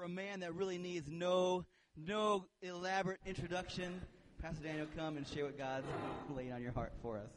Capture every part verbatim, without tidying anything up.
a man that really needs no no elaborate introduction. Pastor Daniel, come and share what God's laid on your heart for us.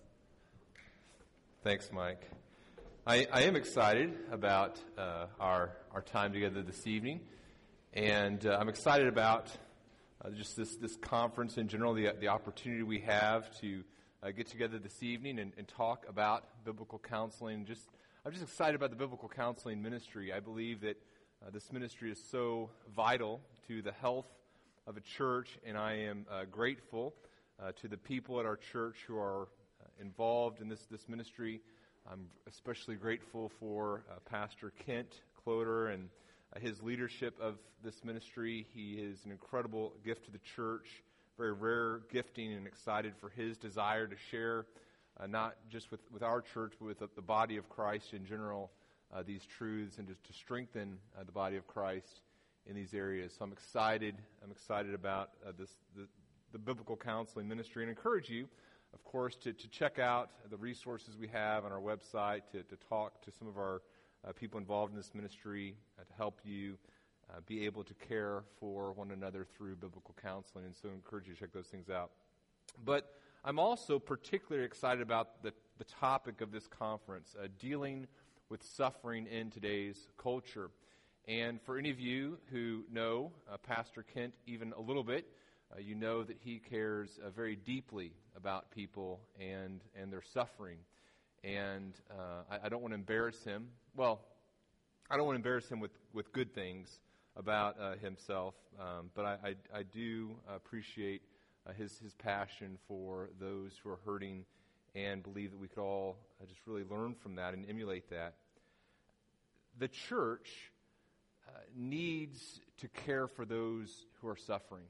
Thanks, Mike. I, I am excited about uh, our our time together this evening, and uh, I'm excited about uh, just this, this conference in general, the the opportunity we have to uh, get together this evening and, and talk about biblical counseling. Just I'm just excited about the biblical counseling ministry. I believe that uh, this ministry is so vital to the health of a church, and I am uh, grateful uh, to the people at our church who are uh, involved in this this ministry. I'm especially grateful for uh, Pastor Kent Cloder and uh, his leadership of this ministry. He is an incredible gift to the church, very rare gifting, and excited for his desire to share, uh, not just with, with our church, but with the, the body of Christ in general, uh, these truths, and just to strengthen uh, the body of Christ in these areas. So I'm excited. I'm excited about uh, this the, the biblical counseling ministry, and encourage you, of course, to, to check out the resources we have on our website, to, to talk to some of our uh, people involved in this ministry, uh, to help you uh, be able to care for one another through biblical counseling. And so I encourage you to check those things out. But I'm also particularly excited about the, the topic of this conference, uh, dealing with suffering in today's culture. And for any of you who know uh, Pastor Kent even a little bit, uh, you know that he cares uh, very deeply about people and and their suffering. And uh, I, I don't want to embarrass him. Well, I don't want to embarrass him with, with good things about uh, himself, um, but I, I, I do appreciate uh, his, his passion for those who are hurting, and believe that we could all uh, just really learn from that and emulate that. The church uh, needs to care for those who are suffering.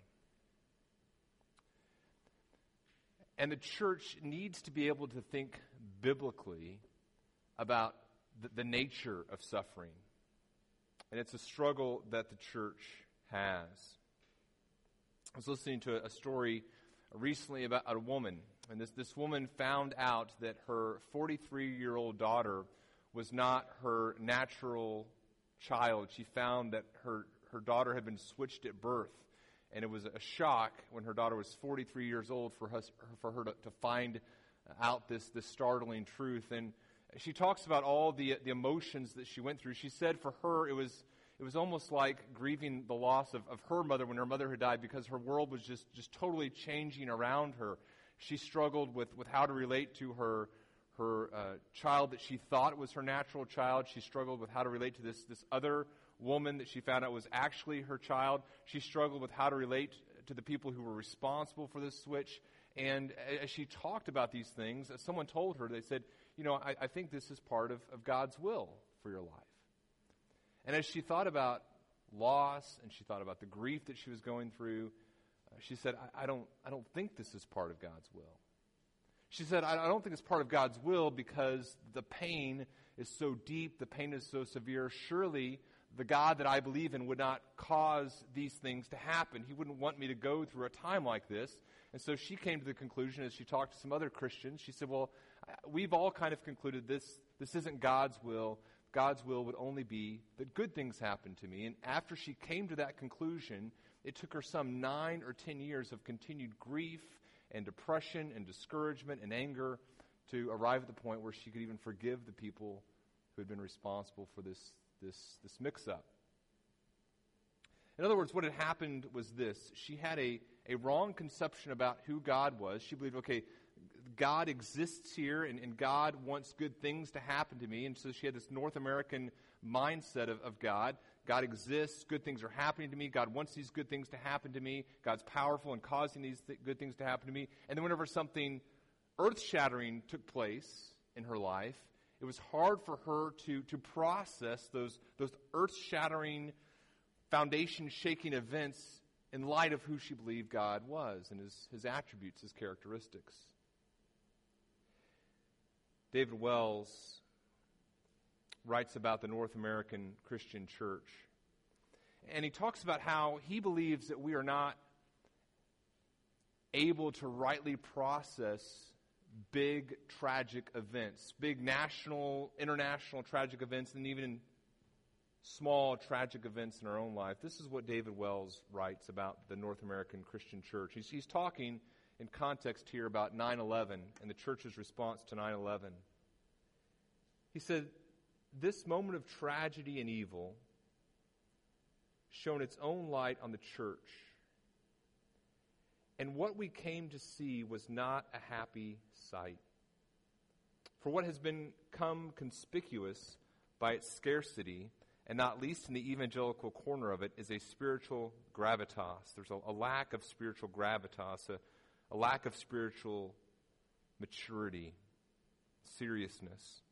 And the church needs to be able to think biblically about the, the nature of suffering. And it's a struggle that the church has. I was listening to a story recently about a woman. And this, this woman found out that her forty-three-year-old daughter was not her natural child. She found that her, her daughter had been switched at birth. And it was a shock when her daughter was forty-three years old for her, for her to, to find out this, this startling truth. And she talks about all the the emotions that she went through. She said for her it was it was almost like grieving the loss of, of her mother when her mother had died, because her world was just, just totally changing around her. She struggled with, with how to relate to her her uh, child that she thought was her natural child. She struggled with how to relate to this this other woman that she found out was actually her child. She struggled with how to relate to the people who were responsible for this switch. And as she talked about these things, someone told her, they said, you know, I, I think this is part of, of God's will for your life. And as she thought about loss, and she thought about the grief that she was going through, uh, she said, I, I don't I don't think this is part of God's will. She said, I, I don't think it's part of God's will because the pain is so deep, the pain is so severe. Surely the God that I believe in would not cause these things to happen. He wouldn't want me to go through a time like this. And so she came to the conclusion, as she talked to some other Christians, she said, well, we've all kind of concluded this, this isn't God's will. God's will would only be that good things happen to me. And after she came to that conclusion, it took her some nine or ten years of continued grief and depression and discouragement and anger to arrive at the point where she could even forgive the people who had been responsible for this this this mix-up. In other words, what had happened was this. She had a, a wrong conception about who God was. She believed, okay, God exists here, and, and God wants good things to happen to me. And so she had this North American mindset of, of God. God exists, good things are happening to me. God wants these good things to happen to me. God's powerful in causing these th- good things to happen to me. And then whenever something earth-shattering took place in her life, it was hard for her to, to process those, those earth-shattering, foundation-shaking events in light of who she believed God was and his, his attributes, his characteristics. David Wells writes about the North American Christian church. And he talks about how he believes that we are not able to rightly process big tragic events, big national, international tragic events, and even small, tragic events in our own life, this is what David Wells writes about the North American Christian church. He's, he's talking in context here about nine eleven and the church's response to nine eleven. He said, this moment of tragedy and evil shone its own light on the church. And what we came to see was not a happy sight. For what has become conspicuous by its scarcity, and not least in the evangelical corner of it, is a spiritual gravitas. There's a, a lack of spiritual gravitas, a, a lack of spiritual maturity, seriousness.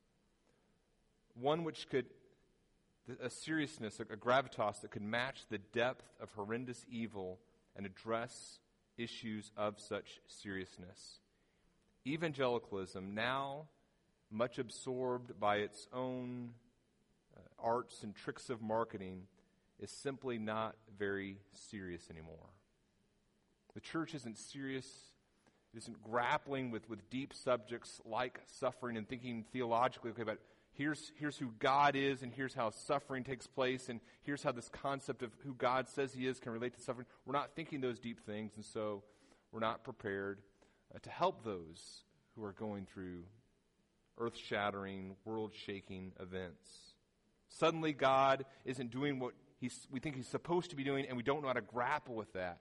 One which could, a seriousness, a, a gravitas that could match the depth of horrendous evil and address issues of such seriousness. Evangelicalism, now much absorbed by its own uh, arts and tricks of marketing, is simply not very serious anymore. The church isn't serious, it isn't grappling with, with deep subjects like suffering and thinking theologically okay, about here's, here's who God is and here's how suffering takes place and here's how this concept of who God says he is can relate to suffering. We're not thinking those deep things, and so we're not prepared uh, to help those who are going through earth-shattering, world-shaking events. Suddenly God isn't doing what he's, we think he's supposed to be doing, and we don't know how to grapple with that.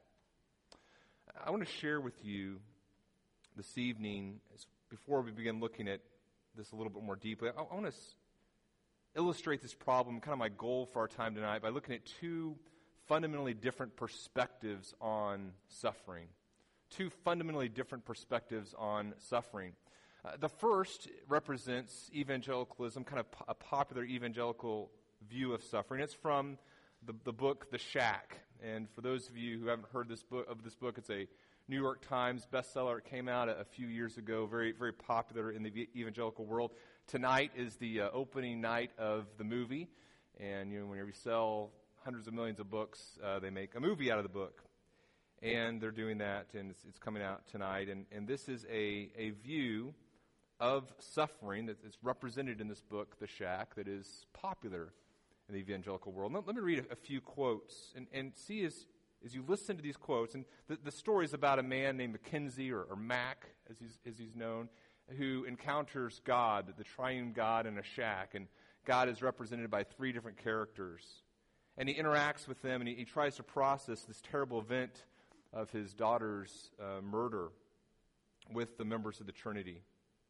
I want to share with you this evening, as, before we begin looking at this a little bit more deeply, I, I want to s- illustrate this problem, kind of my goal for our time tonight, by looking at two fundamentally different perspectives on suffering. Two fundamentally different perspectives on suffering. Uh, the first represents evangelicalism, kind of po- a popular evangelical view of suffering. It's from the, the book The Shack. And for those of you who haven't heard this book of this book, it's a New York Times bestseller. It came out a, a few years ago, very very popular in the evangelical world. Tonight is the uh, opening night of the movie, and you know whenever you sell hundreds of millions of books, uh, they make a movie out of the book. And they're doing that, and it's, it's coming out tonight. And, and this is a, a view of suffering that is represented in this book, The Shack, that is popular in the evangelical world. Let, let me read a, a few quotes and, and see as, as you listen to these quotes. And the, the story is about a man named Mackenzie, or, or Mac, as he's, as he's known, who encounters God, the triune God, in a shack. And God is represented by three different characters. And he interacts with them, and he, he tries to process this terrible event of his daughter's uh, murder with the members of the Trinity.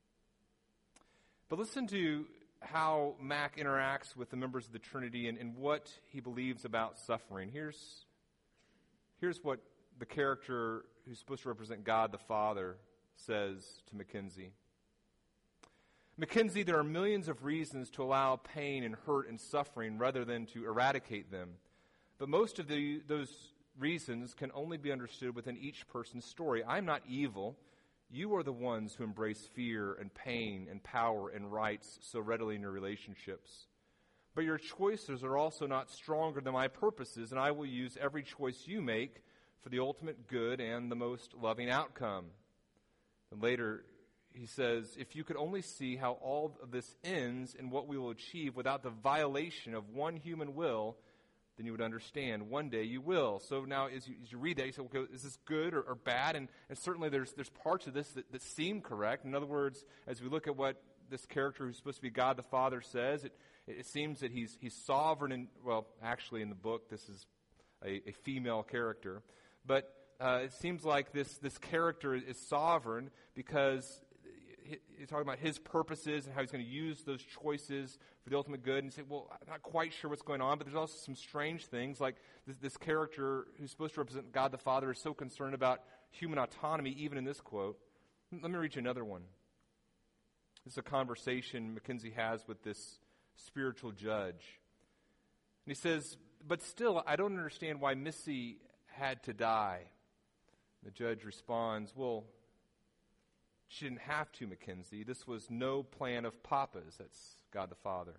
But listen to how Mac interacts with the members of the Trinity and, and what he believes about suffering. Here's, here's what the character who's supposed to represent God the Father says to Mackenzie. Mackenzie, there are millions of reasons to allow pain and hurt and suffering rather than to eradicate them. But most of the, those reasons can only be understood within each person's story. I'm not evil. You are the ones who embrace fear and pain and power and rights so readily in your relationships. But your choices are also not stronger than my purposes, and I will use every choice you make for the ultimate good and the most loving outcome. And later he says, if you could only see how all of this ends and what we will achieve without the violation of one human will, then you would understand. One day you will. So now as you, as you read that, you say, okay, is this good or, or bad? And, and certainly there's there's parts of this that, that seem correct. In other words, as we look at what this character who's supposed to be God the Father says, it, it seems that he's he's sovereign. In, well, actually in the book, this is a, a female character. But uh, it seems like this, this character is sovereign because he's talking about his purposes and how he's going to use those choices for the ultimate good. And you say, well, I'm not quite sure what's going on, but there's also some strange things, like this, this character who's supposed to represent God the Father is so concerned about human autonomy, even in this quote. Let me read you another one. This is a conversation Mackenzie has with this spiritual judge. And he says, but still, I don't understand why Missy had to die. The judge responds, well, she didn't have to, Mackenzie. This was no plan of Papa's. That's God the Father.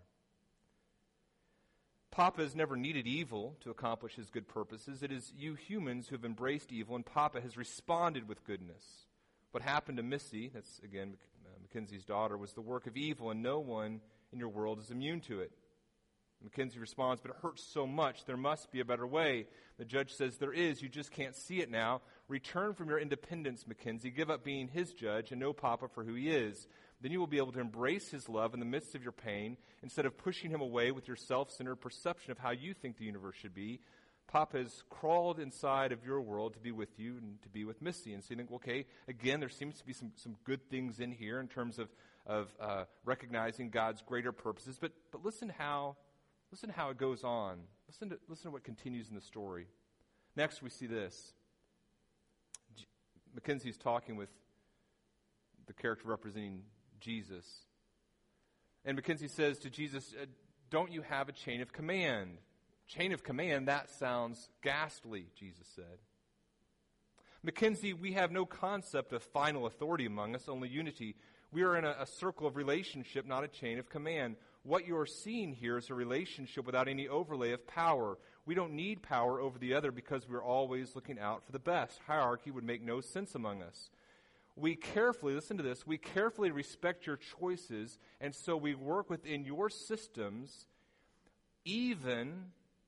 Papa has never needed evil to accomplish his good purposes. It is you humans who have embraced evil, and Papa has responded with goodness. What happened to Missy, that's again uh, Mackenzie's daughter, was the work of evil, and no one in your world is immune to it. Mackenzie responds, but it hurts so much. There must be a better way. The judge says, there is. You just can't see it now. Return from your independence, Mackenzie. Give up being his judge and know Papa for who he is. Then you will be able to embrace his love in the midst of your pain instead of pushing him away with your self-centered perception of how you think the universe should be. Papa has crawled inside of your world to be with you and to be with Missy. And so you think, okay, again, there seems to be some, some good things in here in terms of, of uh, recognizing God's greater purposes. But but listen how... Listen to how it goes on. Listen to, listen to what continues in the story. Next, we see this. G- Mackenzie's talking with the character representing Jesus. And Mackenzie says to Jesus, uh, don't you have a chain of command? Chain of command, that sounds ghastly, Jesus said. Mackenzie, we have no concept of final authority among us, only unity. We are in a, a circle of relationship, not a chain of command. What you are seeing here is a relationship without any overlay of power. We don't need power over the other because we're always looking out for the best. Hierarchy would make no sense among us. We carefully, listen to this, we carefully respect your choices, and so we work within your systems even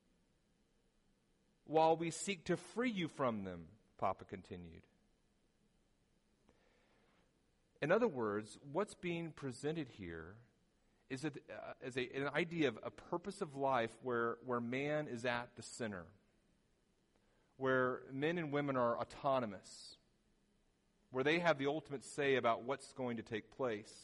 while we seek to free you from them, Papa continued. In other words, what's being presented here is, a, uh, is a, an idea of a purpose of life where, where man is at the center, where men and women are autonomous, where they have the ultimate say about what's going to take place.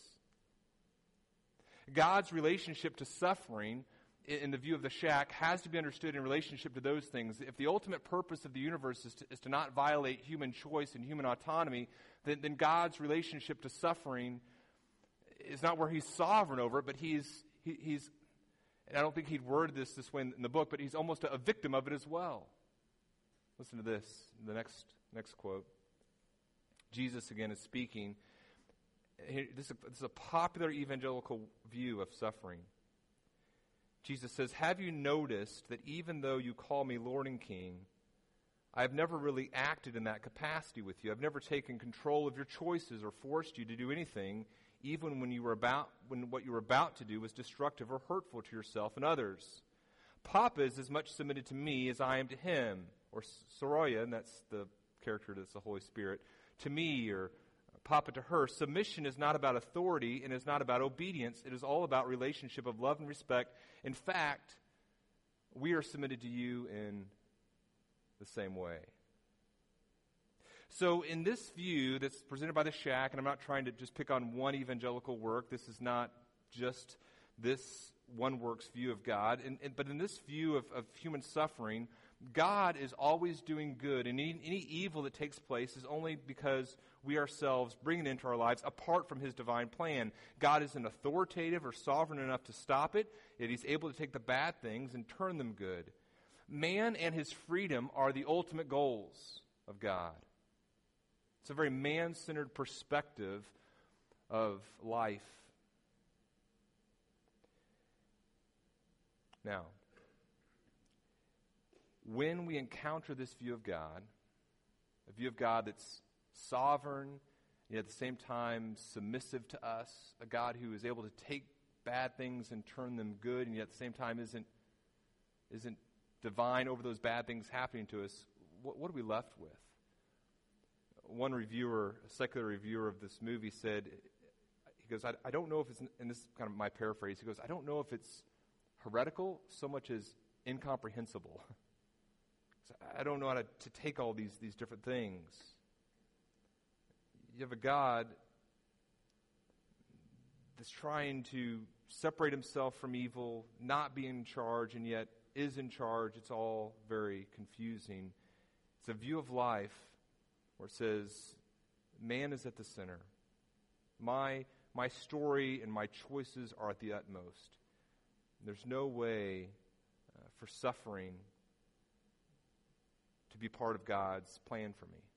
God's relationship to suffering, in, in the view of the shack, has to be understood in relationship to those things. If the ultimate purpose of the universe is to, is to not violate human choice and human autonomy, then, then God's relationship to suffering is not where he's sovereign over it, but he's, he, he's, and I don't think he'd worded this this way in, in the book, but he's almost a, a victim of it as well. Listen to this, the next next quote. Jesus again is speaking. This is, a, this is a popular evangelical view of suffering. Jesus says, have you noticed that even though you call me Lord and King, I have never really acted in that capacity with you. I've never taken control of your choices or forced you to do anything, even when you were about when what you were about to do was destructive or hurtful to yourself and others. Papa is as much submitted to me as I am to him, or Soroya, and that's the character that's the Holy Spirit, to me, or Papa to her. Submission is not about authority and is not about obedience. It is all about relationship of love and respect. In fact, we are submitted to you in the same way. So in this view that's presented by the Shack, and I'm not trying to just pick on one evangelical work, this is not just this one work's view of God, and, and, but in this view of, of human suffering, God is always doing good, and any, any evil that takes place is only because we ourselves bring it into our lives apart from his divine plan. God isn't authoritative or sovereign enough to stop it, yet he's able to take the bad things and turn them good. Man and his freedom are the ultimate goals of God. It's a very man-centered perspective of life. Now, when we encounter this view of God, a view of God that's sovereign, yet at the same time submissive to us, a God who is able to take bad things and turn them good, and yet at the same time isn't isn't divine over those bad things happening to us, what, what are we left with? One reviewer, a secular reviewer of this movie said, he goes, I, I don't know if it's, and this is kind of my paraphrase, he goes, I don't know if it's heretical so much as incomprehensible. I don't know how to, to take all these, these different things. You have a God that's trying to separate himself from evil, not be in charge, and yet is in charge. It's all very confusing. It's a view of life where it says, man is at the center. My, my story and my choices are at the utmost. There's no way uh, for suffering to be part of God's plan for me.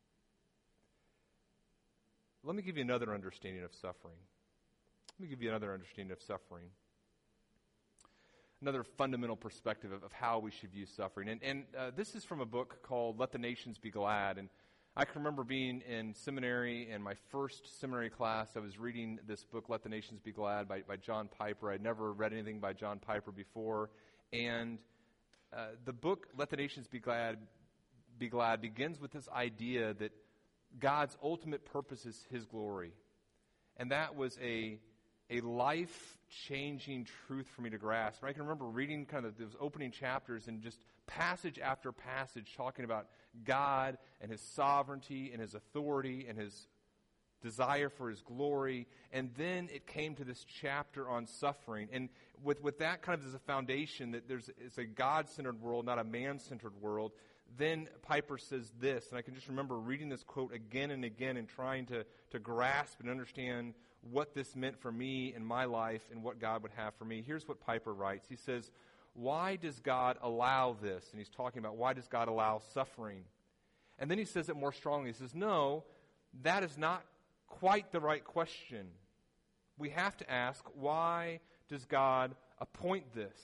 Let me give you another understanding of suffering. Let me give you another understanding of suffering. Another fundamental perspective of, of how we should view suffering. And, and uh, this is from a book called Let the Nations Be Glad. And I can remember being in seminary, in my first seminary class, I was reading this book, Let the Nations Be Glad, by, by John Piper. I'd never read anything by John Piper before. And uh, the book, Let the Nations Be Glad, Be Glad, begins with this idea that God's ultimate purpose is His glory. And that was a, a life-changing truth for me to grasp. And I can remember reading kind of those opening chapters and just passage after passage talking about God and His sovereignty and His authority and His desire for His glory. And then it came to this chapter on suffering. And with, with that kind of as a foundation, that there's it's a God-centered world, not a man-centered world, then Piper says this, and I can just remember reading this quote again and again and trying to, to grasp and understand what this meant for me in my life and what God would have for me. Here's what Piper writes. He says, why does God allow this? And he's talking about why does God allow suffering? And then he says it more strongly. He says, no, that is not quite the right question. We have to ask, why does God appoint this?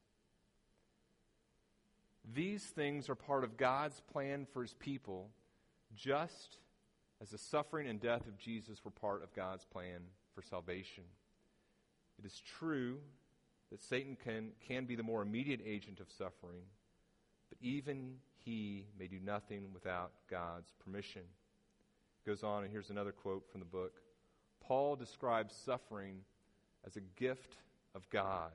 These things are part of God's plan for His people, just as the suffering and death of Jesus were part of God's plan for salvation. It is true that Satan can, can be the more immediate agent of suffering, but even he may do nothing without God's permission. It goes on, and here's another quote from the book. Paul describes suffering as a gift of God.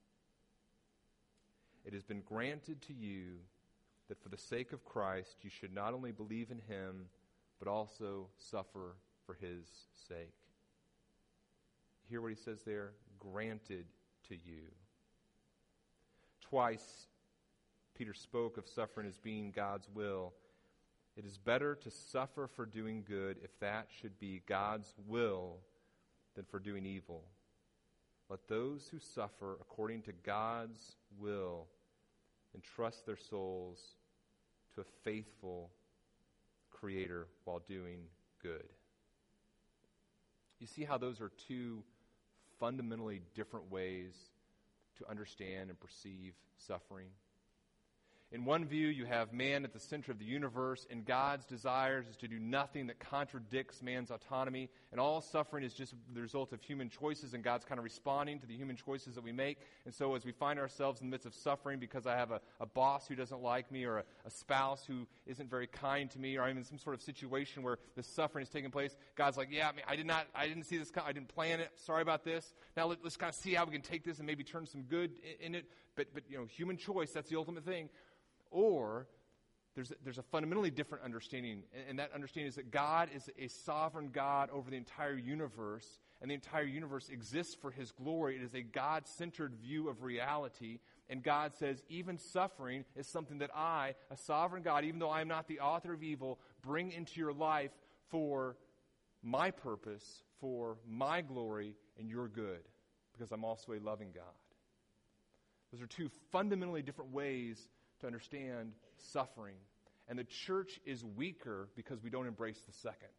It has been granted to you that for the sake of Christ you should not only believe in Him, but also suffer for His sake. Hear what he says there? Granted to you. Twice, Peter spoke of suffering as being God's will. It is better to suffer for doing good, if that should be God's will, than for doing evil. Let those who suffer according to God's will entrust their souls to a faithful Creator while doing good. You see how those are two fundamentally different ways to understand and perceive suffering? In one view, you have man at the center of the universe, and God's desires is to do nothing that contradicts man's autonomy, and all suffering is just the result of human choices, and God's kind of responding to the human choices that we make. And so as we find ourselves in the midst of suffering because I have a, a boss who doesn't like me, or a, a spouse who isn't very kind to me, or I'm in some sort of situation where the suffering is taking place, God's like, yeah, I, mean, I did not, I didn't see this, I didn't plan it, sorry about this. Now let, let's kind of see how we can take this and maybe turn some good in, in it. But, but, you know, human choice, that's the ultimate thing. Or there's a, there's a fundamentally different understanding, and, and that understanding is that God is a sovereign God over the entire universe, and the entire universe exists for His glory. It is a God-centered view of reality, and God says even suffering is something that I, a sovereign God, even though I am not the author of evil, bring into your life for my purpose, for my glory, and your good, because I'm also a loving God. Those are two fundamentally different ways to understand suffering. And the church is weaker because we don't embrace the second.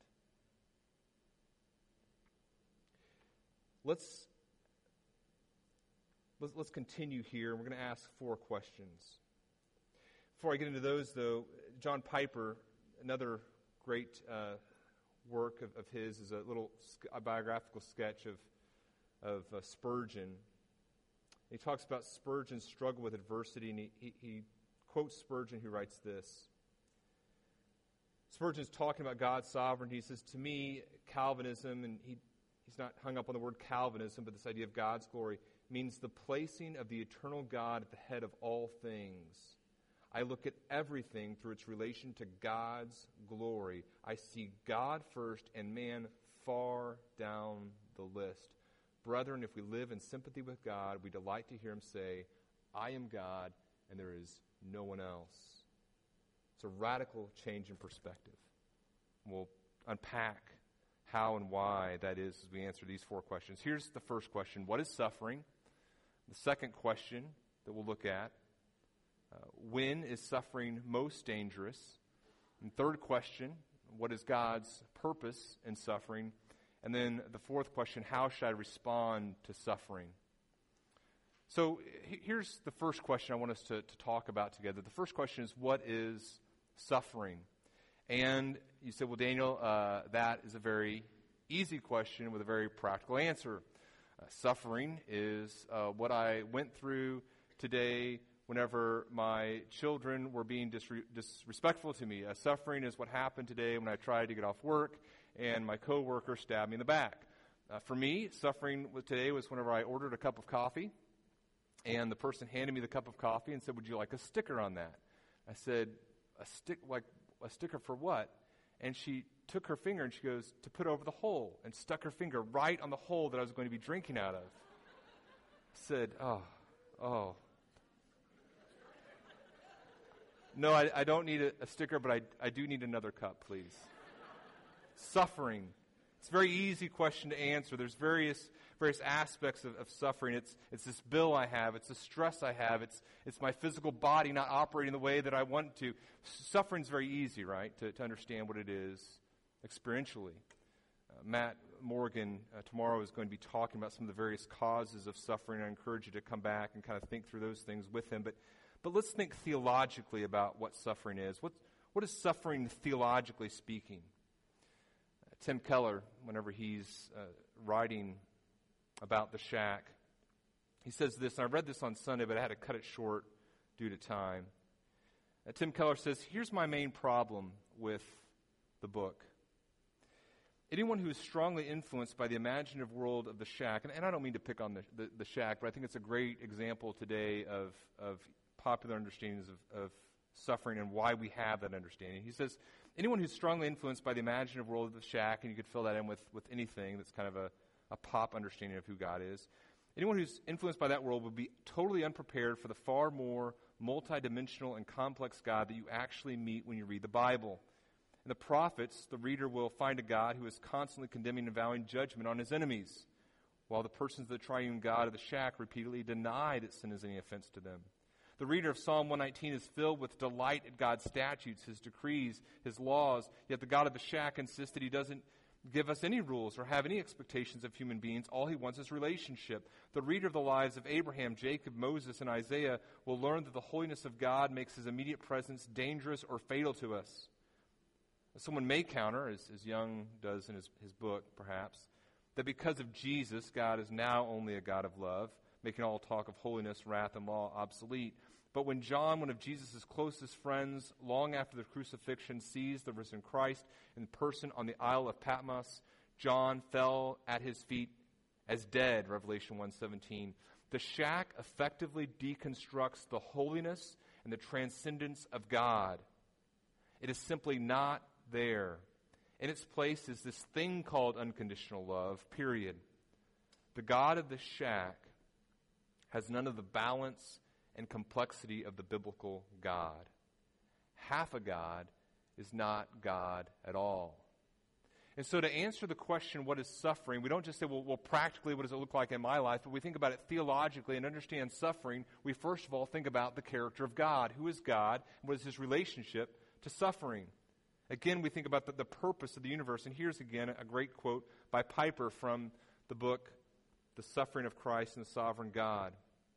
Let's, let's, let's continue here. We're going to ask four questions. Before I get into those, though, John Piper, another great uh, work of, of his, is a little a biographical sketch of, of uh, Spurgeon. He talks about Spurgeon's struggle with adversity, and he, he, he quotes Spurgeon, who writes this. Spurgeon's talking about God's sovereignty. He says, to me, Calvinism, and he, he's not hung up on the word Calvinism, but this idea of God's glory, means the placing of the eternal God at the head of all things. I look at everything through its relation to God's glory. I see God first and man far down the list. Brethren, if we live in sympathy with God, we delight to hear Him say, I am God, and there is no one else. It's a radical change in perspective. We'll unpack how and why that is as we answer these four questions. Here's the first question. What is suffering? The second question that we'll look at. Uh, when is suffering most dangerous? And third question, what is God's purpose in suffering? And then the fourth question, how should I respond to suffering? So here's the first question I want us to, to talk about together. The first question is, what is suffering? And you said, well, Daniel, uh, that is a very easy question with a very practical answer. Uh, suffering is uh, what I went through today whenever my children were being disre- disrespectful to me. Uh, suffering is what happened today when I tried to get off work and my coworker stabbed me in the back. Uh, for me, suffering today was whenever I ordered a cup of coffee and the person handed me the cup of coffee and said, "Would you like a sticker on that?" I said, "A stick, like a sticker for what?" And she took her finger and she goes, "To put over the hole," and stuck her finger right on the hole that I was going to be drinking out of. I said, oh, oh. No, I, I don't need a, a sticker, but I, I do need another cup, please. Suffering. It's a very easy question to answer. There's various various aspects of, of suffering. It's it's this bill I have. It's the stress I have. It's it's my physical body not operating the way that I want to. Suffering's very easy, right, to, to understand what it is experientially. Uh, Matt Morgan uh, tomorrow is going to be talking about some of the various causes of suffering. I encourage you to come back and kind of think through those things with him. But but let's think theologically about what suffering is. What what is suffering theologically speaking? Uh, Tim Keller, whenever he's uh, writing about the shack, he says this, and I read this on Sunday, but I had to cut it short due to time. Uh, Tim Keller says, "Here's my main problem with the book. Anyone who is strongly influenced by the imaginative world of the shack," and, and I don't mean to pick on the, the, the shack, but I think it's a great example today of, of popular understandings of, of suffering and why we have that understanding. He says, anyone who's strongly influenced by the imaginative world of the shack, and you could fill that in with, with anything that's kind of a, a pop understanding of who God is, anyone who's influenced by that world would be totally unprepared for the far more multidimensional and complex God that you actually meet when you read the Bible. In the prophets, the reader will find a God who is constantly condemning and vowing judgment on his enemies, while the persons of the triune God of the shack repeatedly deny that sin is any offense to them. The reader of Psalm one nineteen is filled with delight at God's statutes, his decrees, his laws, yet the God of the shack insists that he doesn't give us any rules or have any expectations of human beings. All he wants is relationship. The reader of the lives of Abraham, Jacob, Moses, and Isaiah will learn that the holiness of God makes his immediate presence dangerous or fatal to us. Someone may counter, as, as Young does in his, his book, perhaps, that because of Jesus, God is now only a God of love, making all talk of holiness, wrath, and law obsolete. But when John, one of Jesus' closest friends, long after the crucifixion, sees the risen Christ in person on the Isle of Patmos, John fell at his feet as dead, Revelation one seventeen. The shack effectively deconstructs the holiness and the transcendence of God. It is simply not there. In its place is this thing called unconditional love, period. The God of the shack has none of the balance and complexity of the biblical God. Half a God is not God at all. And so to answer the question, what is suffering, we don't just say, well, well, practically, what does it look like in my life? But we think about it theologically and understand suffering. We first of all think about the character of God. Who is God? What is his relationship to suffering? Again, we think about the, the purpose of the universe. And here's again a great quote by Piper from the book, The Suffering of Christ and the Sovereign God.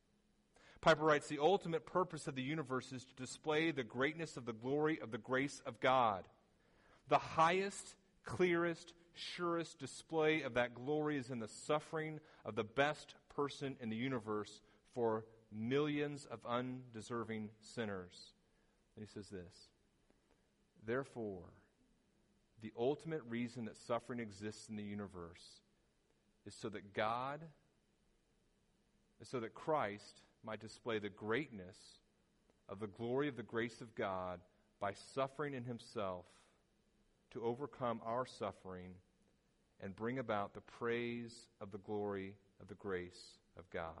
Piper writes, "The ultimate purpose of the universe is to display the greatness of the glory of the grace of God. The highest, clearest, surest display of that glory is in the suffering of the best person in the universe for millions of undeserving sinners." And he says this, "Therefore, the ultimate reason that suffering exists in the universe is so that God, is so that Christ might display the greatness of the glory of the grace of God by suffering in himself to overcome our suffering and bring about the praise of the glory of the grace of God."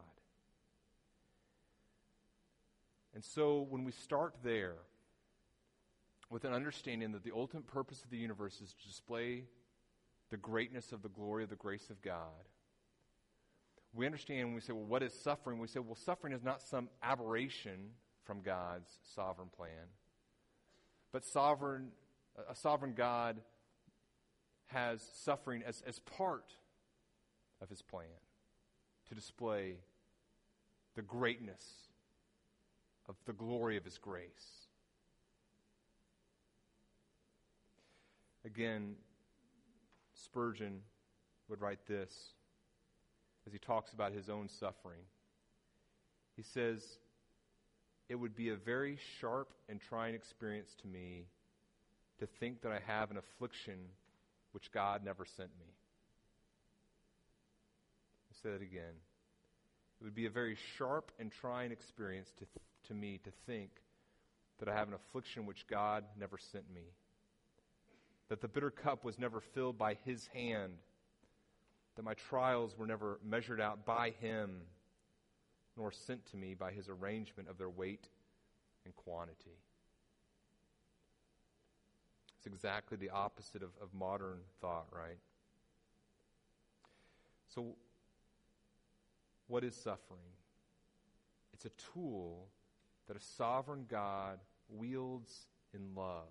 And so when we start there with an understanding that the ultimate purpose of the universe is to display the greatness of the glory of the grace of God, we understand when we say, well, what is suffering? We say, well, suffering is not some aberration from God's sovereign plan. But sovereign, a sovereign God has suffering as, as part of his plan to display the greatness of the glory of his grace. Again, Spurgeon would write this as he talks about his own suffering. He says, it would be a very sharp and trying experience to me to think that I have an affliction which God never sent me. I'll say that again. It would be a very sharp and trying experience to, th- to me to think that I have an affliction which God never sent me. That the bitter cup was never filled by His hand. That my trials were never measured out by Him, nor sent to me by His arrangement of their weight and quantity. It's exactly the opposite of, of modern thought, right? So, what is suffering? It's a tool that a sovereign God wields in love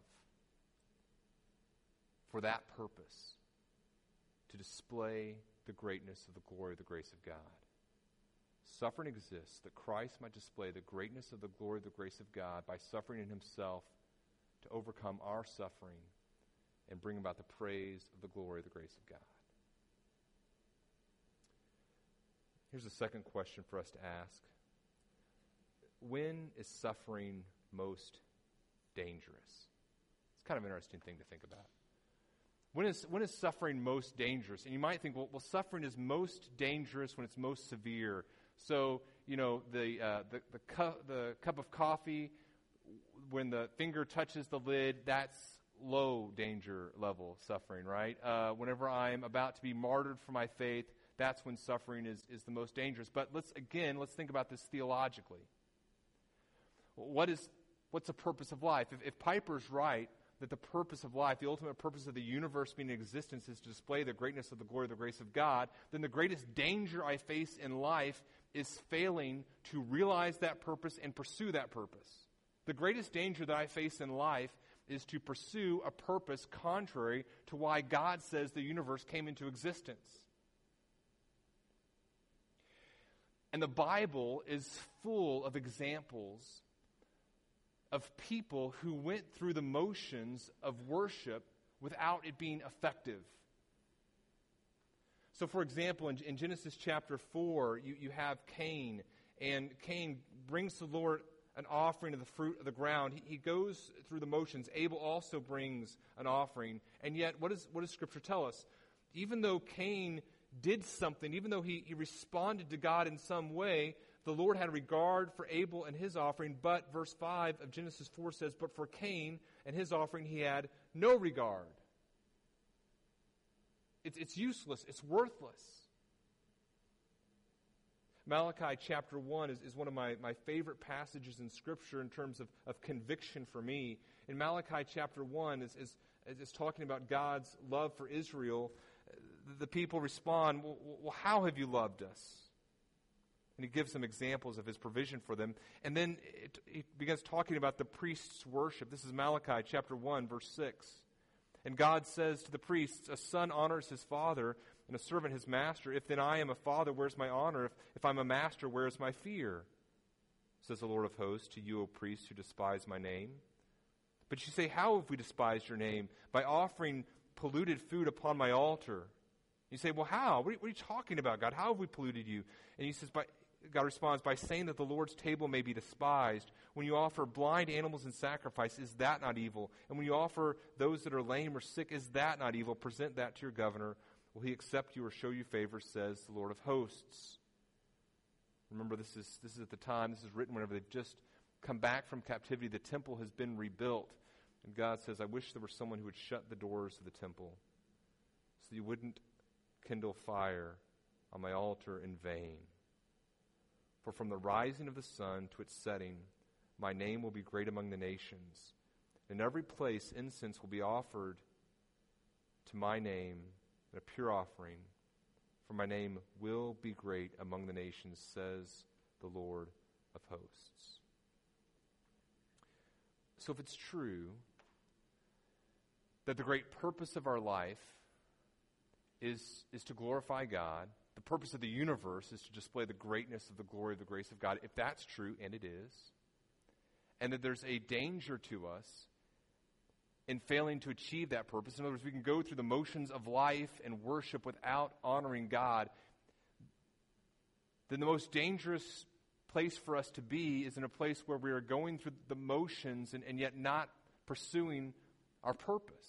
for that purpose, to display the greatness of the glory of the grace of God. Suffering exists that Christ might display the greatness of the glory of the grace of God by suffering in Himself to overcome our suffering and bring about the praise of the glory of the grace of God. Here's a second question for us to ask. When is suffering most dangerous? It's kind of an interesting thing to think about. When is, when is suffering most dangerous? And you might think, well, well, suffering is most dangerous when it's most severe. So, you know, the, uh, the, the, cu- the cup of coffee, when the finger touches the lid, that's low danger level suffering, right? Uh, whenever I'm about to be martyred for my faith, that's when suffering is, is the most dangerous. But let's, again, let's think about this theologically. What is, what's the purpose of life? If, if Piper's right, that the purpose of life, the ultimate purpose of the universe being in existence is to display the greatness of the glory of the grace of God, then the greatest danger I face in life is failing to realize that purpose and pursue that purpose. The greatest danger that I face in life is to pursue a purpose contrary to why God says the universe came into existence. And the Bible is full of examples of people who went through the motions of worship without it being effective. So, for example, in, in Genesis chapter four, you, you have Cain, and Cain brings to the Lord an offering of the fruit of the ground. He, he goes through the motions. Abel also brings an offering. And yet, what, is, what does Scripture tell us? Even though Cain did something, even though he, he responded to God in some way, the Lord had regard for Abel and his offering, but verse five of Genesis four says, but for Cain and his offering he had no regard. It's, it's useless. It's worthless. Malachi chapter one is, is one of my, my favorite passages in Scripture in terms of, of conviction for me. In Malachi chapter one is, is, is talking about God's love for Israel. The people respond, well, well, how have you loved us? And he gives them examples of his provision for them. And then it, it begins talking about the priest's worship. This is Malachi chapter one, verse six. And God says to the priests, a son honors his father, and a servant his master. If then I am a father, where's my honor? If, if I'm a master, where is my fear? Says the Lord of hosts to you, O priests, who despise my name. But you say, how have we despised your name? By offering polluted food upon my altar. You say, well, how? What are, what are you talking about, God? How have we polluted you? And he says, by, God responds, by saying that the Lord's table may be despised. When you offer blind animals in sacrifice, is that not evil? And when you offer those that are lame or sick, is that not evil? Present that to your governor. Will he accept you or show you favor, says the Lord of hosts. Remember, this is this is at the time, this is written whenever they've just come back from captivity. The temple has been rebuilt. And God says, I wish there were someone who would shut the doors of the temple so you wouldn't kindle fire on my altar in vain. For from the rising of the sun to its setting, my name will be great among the nations. In every place incense will be offered to my name, and a pure offering. For my name will be great among the nations, says the Lord of hosts. So if it's true that the great purpose of our life is, is to glorify God, the purpose of the universe is to display the greatness of the glory of the grace of God, if that's true, and it is, and that there's a danger to us in failing to achieve that purpose. In other words, we can go through the motions of life and worship without honoring God, then the most dangerous place for us to be is in a place where we are going through the motions and, and yet not pursuing our purpose.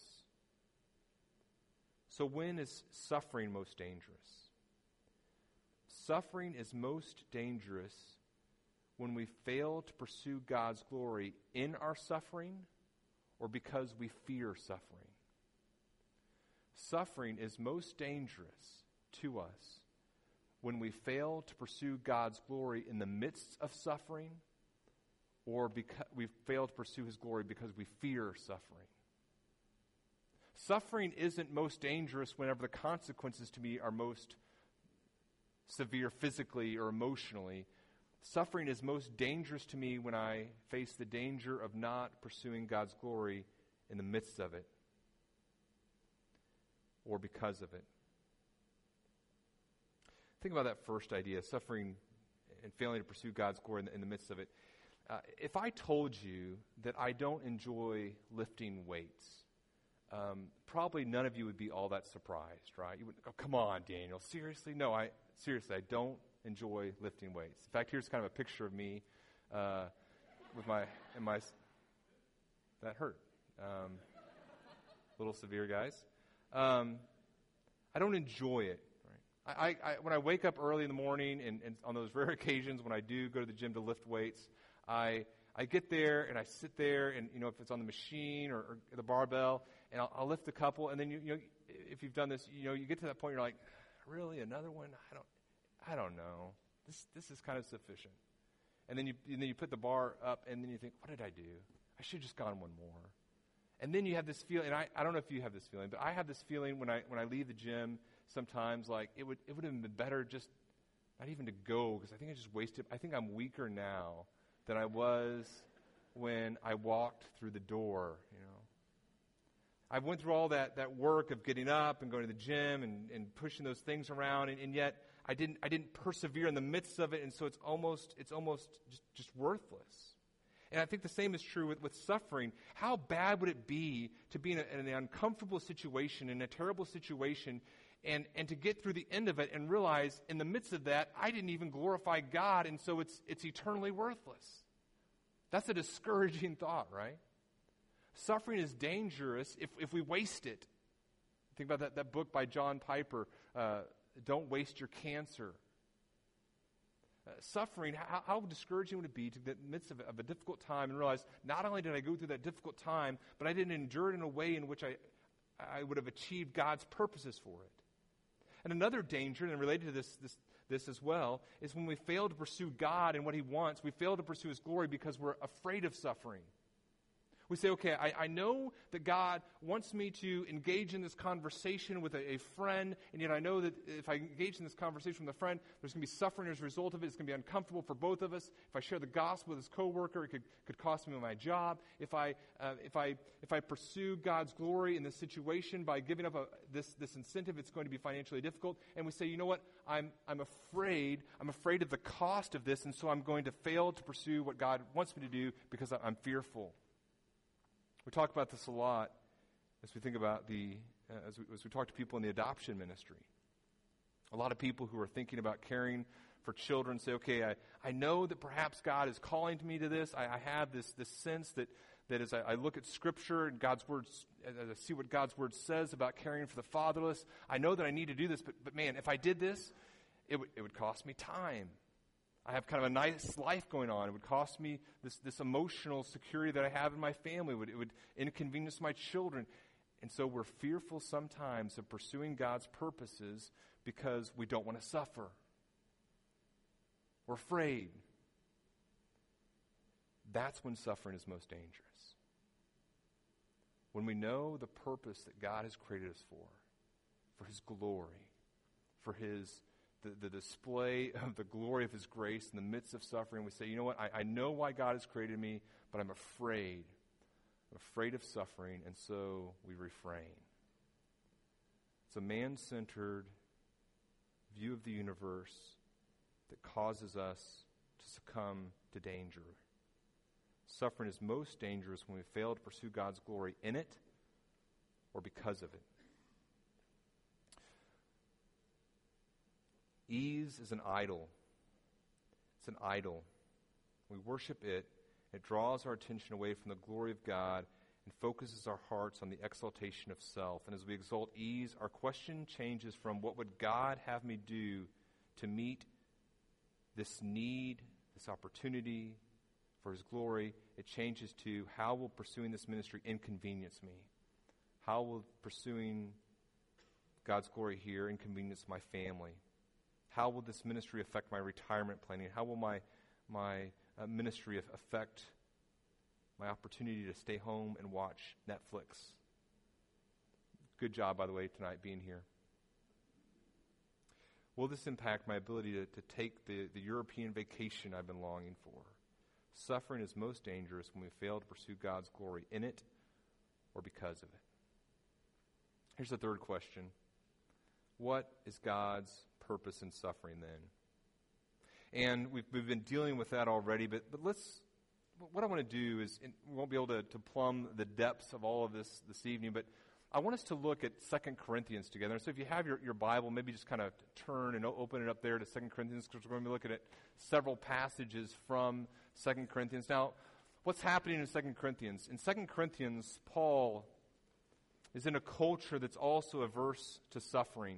So when is suffering most dangerous? Suffering is most dangerous when we fail to pursue God's glory in our suffering or because we fear suffering. Suffering is most dangerous to us when we fail to pursue God's glory in the midst of suffering or because we fail to pursue His glory because we fear suffering. Suffering isn't most dangerous whenever the consequences to me are most severe physically or emotionally. Suffering is most dangerous to me when I face the danger of not pursuing God's glory in the midst of it or because of it. Think about that first idea, suffering and failing to pursue God's glory in the, in the midst of it. Uh, if I told you that I don't enjoy lifting weights, um, probably none of you would be all that surprised, right? You would, oh, come on, Daniel, seriously? No, I seriously, I don't enjoy lifting weights. In fact, here's kind of a picture of me uh, with my, and my, that hurt. Um, a little severe, guys. Um, I don't enjoy it. Right? I, I, when I wake up early in the morning, and, and on those rare occasions when I do go to the gym to lift weights, I I get there and I sit there, and you know if it's on the machine or, or the barbell, and I'll, I'll lift a couple, and then you, you know if you've done this, you know you get to that point, you're like, really another one? I don't. I don't know. This this is kind of sufficient. And then you and then you put the bar up, and then you think, what did I do? I should have just gone one more. And then you have this feeling, and I, I don't know if you have this feeling, but I have this feeling when I when I leave the gym sometimes, like it would it would have been better just not even to go, because I think I just wasted. I think I'm weaker now than I was when I walked through the door. You know, I went through all that that work of getting up and going to the gym and, and pushing those things around, and, and yet. I didn't I didn't persevere in the midst of it, and so it's almost it's almost just, just worthless. And I think the same is true with, with suffering. How bad would it be to be in, a, in an uncomfortable situation, in a terrible situation, and, and to get through the end of it and realize in the midst of that, I didn't even glorify God, and so it's it's eternally worthless. That's a discouraging thought, right? Suffering is dangerous if, if we waste it. Think about that, that book by John Piper, uh, Don't Waste Your Cancer. Uh, suffering, how, how discouraging would it be to get in the midst of, of a difficult time and realize not only did I go through that difficult time, but I didn't endure it in a way in which I, I would have achieved God's purposes for it. And another danger, and related to this, this, this as well, is when we fail to pursue God and what He wants, we fail to pursue His glory because we're afraid of suffering. We say, okay, I, I know that God wants me to engage in this conversation with a, a friend, and yet I know that if I engage in this conversation with a friend, there's going to be suffering as a result of it. It's going to be uncomfortable for both of us. If I share the gospel with this coworker, it could, could cost me my job. If I uh, if I if I pursue God's glory in this situation by giving up a, this this incentive, it's going to be financially difficult. And we say, you know what? I'm I'm afraid. I'm afraid of the cost of this, and so I'm going to fail to pursue what God wants me to do because I'm fearful. We talk about this a lot as we think about the, uh, as, we, as we talk to people in the adoption ministry. A lot of people who are thinking about caring for children say, okay, I, I know that perhaps God is calling me to this. I, I have this, this sense that, that as I, I look at Scripture and God's Word, as I see what God's Word says about caring for the fatherless, I know that I need to do this, but, but man, if I did this, it, w- it would cost me time. I have kind of a nice life going on. It would cost me this, this emotional security that I have in my family. It would, it would inconvenience my children. And so we're fearful sometimes of pursuing God's purposes because we don't want to suffer. We're afraid. That's when suffering is most dangerous. When we know the purpose that God has created us for, for His glory, for His The, the display of the glory of His grace in the midst of suffering. We say, you know what, I, I know why God has created me, but I'm afraid. I'm afraid of suffering, and so we refrain. It's a man-centered view of the universe that causes us to succumb to danger. Suffering is most dangerous when we fail to pursue God's glory in it or because of it. Ease is an idol. It's an idol. We worship it. It draws our attention away from the glory of God and focuses our hearts on the exaltation of self. And as we exalt ease, our question changes from what would God have me do to meet this need, this opportunity for His glory. It changes to how will pursuing this ministry inconvenience me? How will pursuing God's glory here inconvenience my family? How will this ministry affect my retirement planning? How will my my uh, ministry affect my opportunity to stay home and watch Netflix? Good job, by the way, tonight being here. Will this impact my ability to, to take the, the European vacation I've been longing for? Suffering is most dangerous when we fail to pursue God's glory in it or because of it. Here's the third question. What is God's purpose in suffering then? And we've, we've been dealing with that already, but, but let's, what I want to do is, we won't be able to, to plumb the depths of all of this this evening, but I want us to look at Second Corinthians together. And so if you have your, your Bible, maybe just kind of turn and open it up there to Second Corinthians, because we're going to be looking at several passages from Second Corinthians. Now, what's happening in Second Corinthians? In Second Corinthians, Paul is in a culture that's also averse to suffering.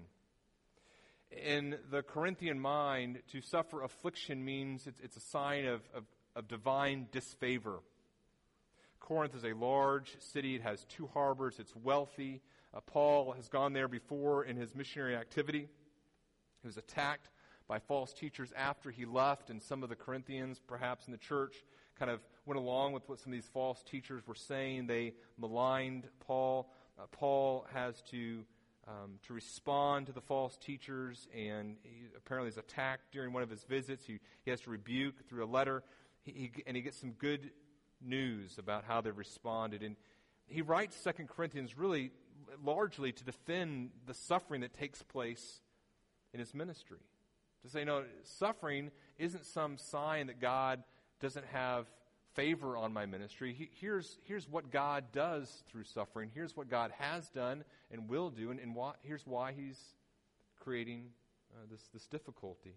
In the Corinthian mind, to suffer affliction means it's, it's a sign of, of, of divine disfavor. Corinth is a large city. It has two harbors. It's wealthy. Uh, Paul has gone there before in his missionary activity. He was attacked by false teachers after he left, and some of the Corinthians, perhaps in the church, kind of went along with what some of these false teachers were saying. They maligned Paul. Uh, Paul has to um, to respond to the false teachers, and he apparently is attacked during one of his visits. He, he has to rebuke through a letter, he, he, and he gets some good news about how they responded. And he writes Second Corinthians really largely to defend the suffering that takes place in his ministry. To say, no, suffering isn't some sign that God doesn't have favor on my ministry. He, here's, here's what God does through suffering. Here's what God has done and will do, and, and why, here's why He's creating uh, this, this difficulty.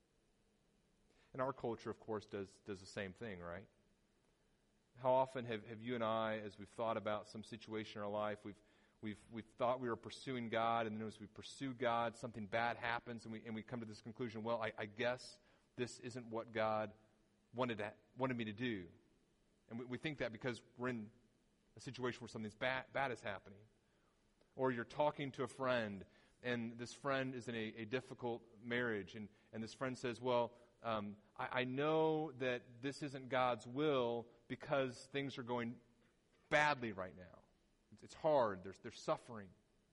And our culture, of course, does, does the same thing, right? How often have, have you and I, as we've thought about some situation in our life, we've we've we've thought we were pursuing God, and then as we pursue God, something bad happens, and we and we come to this conclusion, well, I, I guess this isn't what God wanted to, wanted me to do. And we, we think that because we're in a situation where something bad, bad is happening. Or you're talking to a friend, and this friend is in a, a difficult marriage, and, and this friend says, well, um, I, I know that this isn't God's will, because things are going badly right now. It's, it's hard. There's, there's suffering.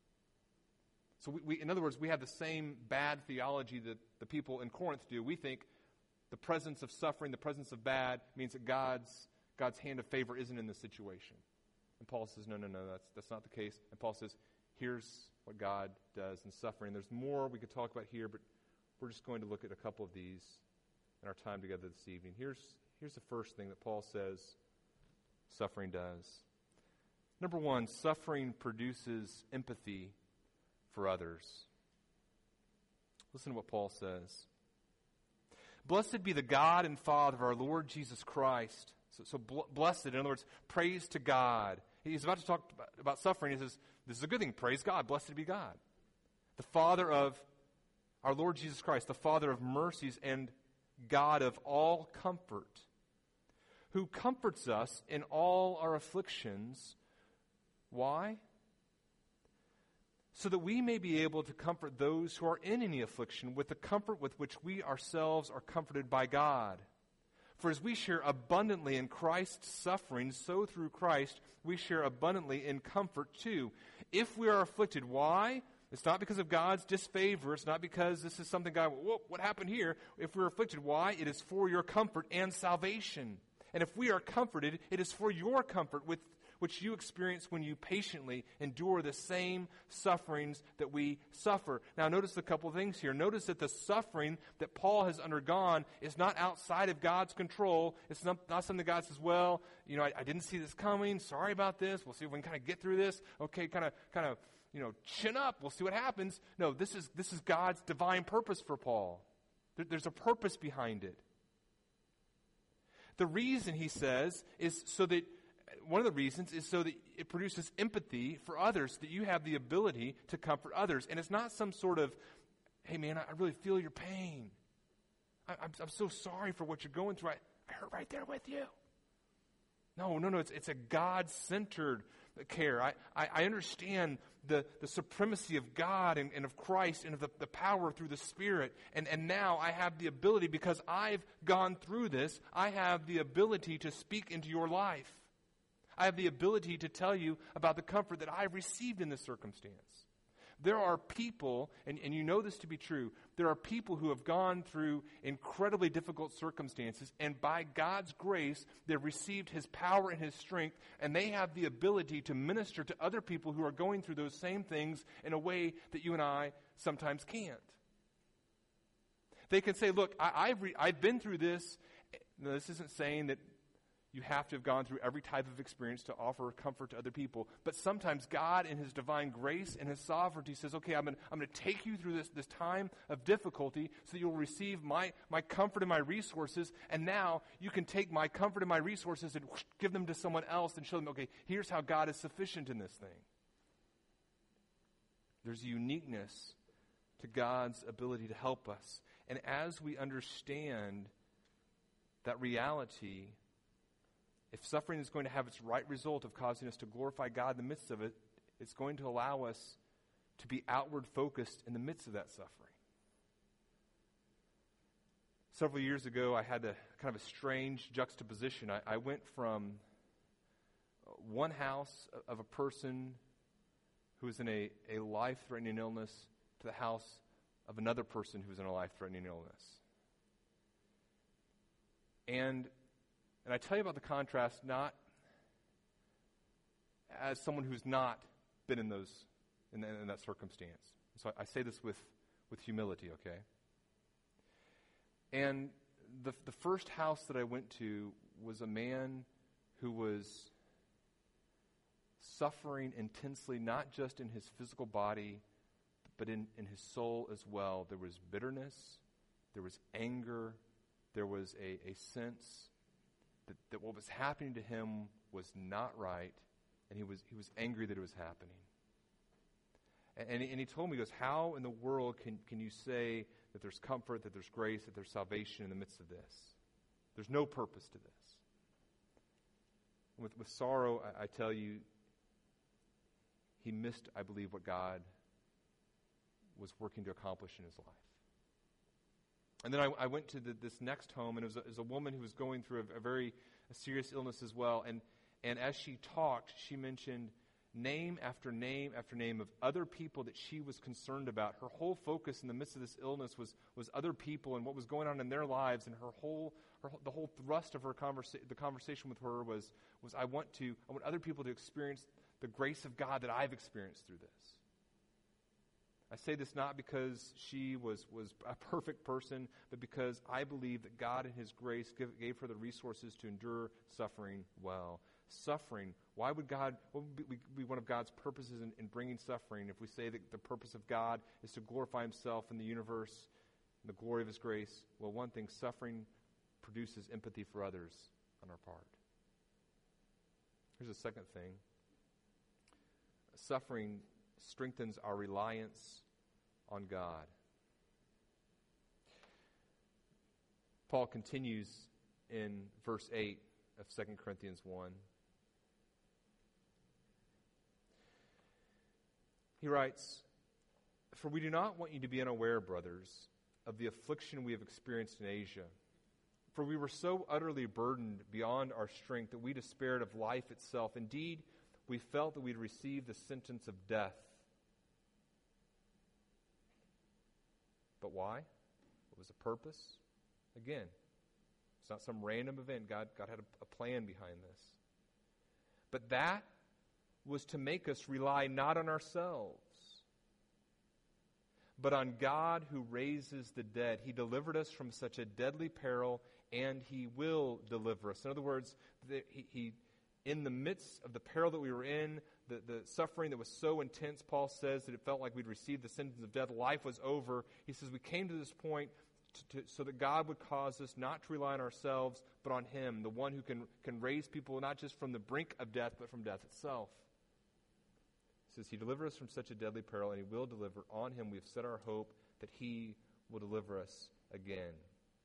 So we, we, in other words, we have the same bad theology that the people in Corinth do. We think the presence of suffering, the presence of bad, means that God's God's hand of favor isn't in the situation. And Paul says, no, no, no, that's that's not the case. And Paul says, here's what God does in suffering. There's more we could talk about here, but we're just going to look at a couple of these in our time together this evening. Here's Here's the first thing that Paul says suffering does. Number one, suffering produces empathy for others. Listen to what Paul says. Blessed be the God and Father of our Lord Jesus Christ. So, so bl- blessed, in other words, praise to God. He's about to talk about, about suffering. He says, this is a good thing. Praise God. Blessed be God. The Father of our Lord Jesus Christ, the Father of mercies and God of all comfort, who comforts us in all our afflictions. Why? So that we may be able to comfort those who are in any affliction with the comfort with which we ourselves are comforted by God. For as we share abundantly in Christ's suffering, so through Christ we share abundantly in comfort too. If we are afflicted, why? It's not because of God's disfavor. It's not because this is something God, whoa, what happened here? If we're afflicted, why? It is for your comfort and salvation. And if we are comforted, it is for your comfort, with which you experience when you patiently endure the same sufferings that we suffer. Now, notice a couple of things here. Notice that the suffering that Paul has undergone is not outside of God's control. It's not, not something God says, well, you know, I, I didn't see this coming. Sorry about this. We'll see if we can kind of get through this. Okay, kind of, kind of, you know, chin up. We'll see what happens. No, this is this is God's divine purpose for Paul. There, there's a purpose behind it. The reason, he says, is so that, one of the reasons is so that it produces empathy for others, that you have the ability to comfort others. And it's not some sort of, hey man, I really feel your pain. I, I'm, I'm so sorry for what you're going through. I, I hurt right there with you. No, no, no, it's, it's a God-centered care. I, I, I understand the, the supremacy of God and, and of Christ and of the, the power through the Spirit. And, and now I have the ability, because I've gone through this, I have the ability to speak into your life. I have the ability to tell you about the comfort that I've received in this circumstance. There are people, and, and you know this to be true, there are people who have gone through incredibly difficult circumstances, and by God's grace, they've received His power and His strength, and they have the ability to minister to other people who are going through those same things in a way that you and I sometimes can't. They can say, look, I, I've, re- I've been through this. Now, this isn't saying that you have to have gone through every type of experience to offer comfort to other people. But sometimes God, in His divine grace and His sovereignty, says, okay, I'm going I'm to take you through this, this time of difficulty so that you'll receive my, my comfort and my resources. And now you can take my comfort and my resources and whoosh, give them to someone else and show them, okay, here's how God is sufficient in this thing. There's a uniqueness to God's ability to help us. And as we understand that reality, if suffering is going to have its right result of causing us to glorify God in the midst of it, it's going to allow us to be outward focused in the midst of that suffering. Several years ago, I had a kind of a strange juxtaposition. I, I went from one house of a person who was in a, a life-threatening illness to the house of another person who was in a life-threatening illness. And And I tell you about the contrast not as someone who's not been in those in, the, in that circumstance. So I, I say this with, with humility, okay? And the the first house that I went to was a man who was suffering intensely, not just in his physical body, but in, in his soul as well. There was bitterness, there was anger, there was a, a sense That, that what was happening to him was not right, and he was he was angry that it was happening. And, and, he, and he told me, he goes, how in the world can, can you say that there's comfort, that there's grace, that there's salvation in the midst of this? There's no purpose to this. With, with sorrow, I, I tell you, he missed, I believe, what God was working to accomplish in his life. And then I, I went to the, this next home, and it was, a, it was a woman who was going through a, a very a serious illness as well. And, and as she talked, she mentioned name after name after name of other people that she was concerned about. Her whole focus in the midst of this illness was, was other people and what was going on in their lives. And her whole, her, the whole thrust of her conversa- the conversation with her was, was I want to, I want other people to experience the grace of God that I've experienced through this. I say this not because she was, was a perfect person, but because I believe that God in His grace give, gave her the resources to endure suffering well. Suffering, why would God, what would be, be one of God's purposes in, in bringing suffering if we say that the purpose of God is to glorify Himself in the universe, in the glory of His grace? Well, one thing, suffering produces empathy for others on our part. Here's a second thing. Suffering strengthens our reliance on God. Paul continues in verse eight of Second Corinthians one. He writes, "For we do not want you to be unaware, brothers, of the affliction we have experienced in Asia. For we were so utterly burdened beyond our strength that we despaired of life itself. Indeed, we felt that we'd received the sentence of death. But why? What was the purpose? Again, it's not some random event. God, God had a, a plan behind this. But that was to make us rely not on ourselves, but on God who raises the dead. He delivered us from such a deadly peril, and He will deliver us." In other words, the, he, he, in the midst of the peril that we were in, the, the suffering that was so intense, Paul says that it felt like we'd received the sentence of death. Life was over. He says we came to this point to, to, so that God would cause us not to rely on ourselves, but on him, the one who can, can raise people not just from the brink of death, but from death itself. He says, he delivered us from such a deadly peril, and he will deliver. On him we have set our hope that he will deliver us again.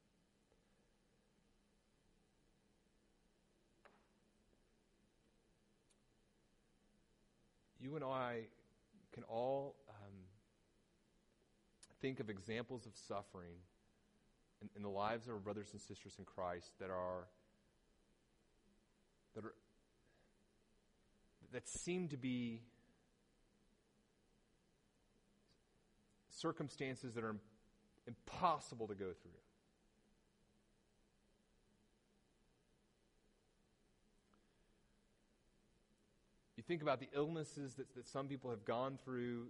You and I can all um, think of examples of suffering in, in the lives of our brothers and sisters in Christ that are that are that seem to be circumstances that are impossible to go through. You think about the illnesses that, that some people have gone through.